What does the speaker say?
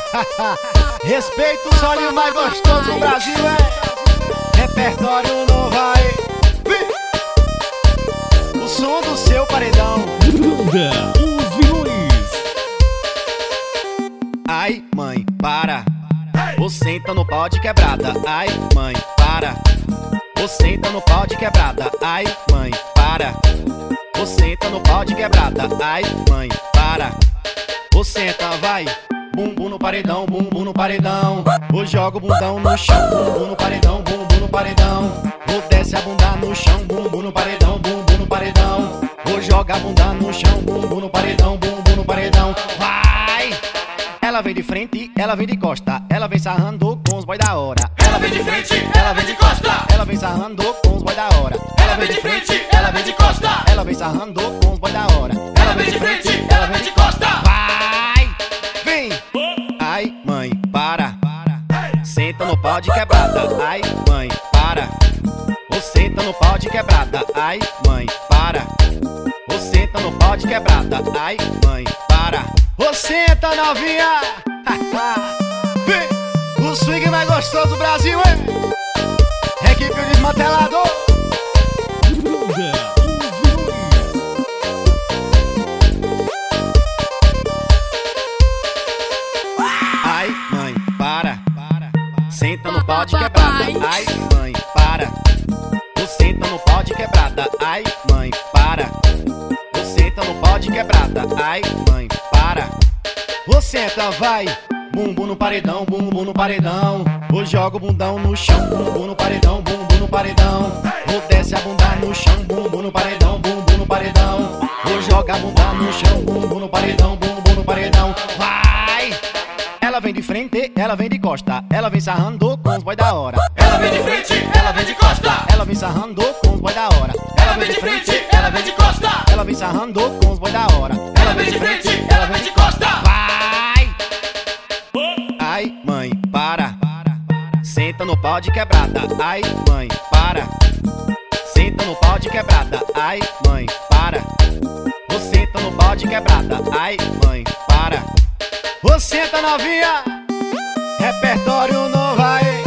Respeito o solinho mais gostoso do Brasil, é repertório novo aí. O som do seu paredão. Banda Os Vilões. Ai, mãe, para. Você senta no pau de quebrada. Ai, mãe, para. Você senta no pau de quebrada. Ai, mãe, para. Você senta no pau de quebrada. Ai, mãe, para. Você senta, vai. Bumbum no paredão, bumbum no paredão. Vou jogo o bundão no chão, bumbum no paredão, bumbum no paredão. Vou desce a bunda no chão, bumbum no paredão, bumbum no paredão. Vou jogar a bunda no chão, bumbum no paredão, bumbum no paredão. Vai! Ela vem de frente, ela vem de costa, ela vem sarrando com os boy da hora. Ela vem de frente, ela vem de costa. Ela vem sarrando com os boy da hora. Ela vem de frente, ela vem de costa. Ela vem sarrando com os boy da hora. Ela vem de frente, ela vem de costa. Vai! Vem! Ai, mãe, para. Senta no pau de quebrada. Ai, mãe, para. Você senta no pau de quebrada. Ai, mãe, para. Você senta no pau de quebrada. Ai, mãe, para. Você senta, novinha. Vem! O swing mais gostoso do Brasil, hein? Equipe desmantelador. Banda Os Vilões. Ai, mãe, para. Senta no pau de quebrada. Ai, mãe, para. Você senta no pau de quebrada. Ai, mãe, para. Você senta no pau de quebrada. Ai, mãe, para. Você senta, vai. Bumbum no paredão, bumbum no paredão. Vou jogo o bundão no chão, bumbum no paredão, bumbum no paredão. Vou desce a bunda no chão, bumbum no paredão, bumbum no paredão. Vou jogar a bunda no chão, bumbum no paredão, bumbum no paredão. Vai! Ela vem de frente, ela vem de costa. Ela vem sarrando com os boy da hora. Ela vem de frente, ela vem de costa. Ela vem sarrando com os boy da hora. Ela vem de frente, ela vem de costa. Ela vem sarrando com os boy da hora. Ela vem de frente, ela vem de costa. Vai! Ai, mãe, para. Senta no pau de quebrada. Ai, mãe, para. Senta no pau de quebrada. Ai, mãe, para. Você senta no pau de quebrada. Ai, mãe, para. Você senta, novinha. Repertório novo aí.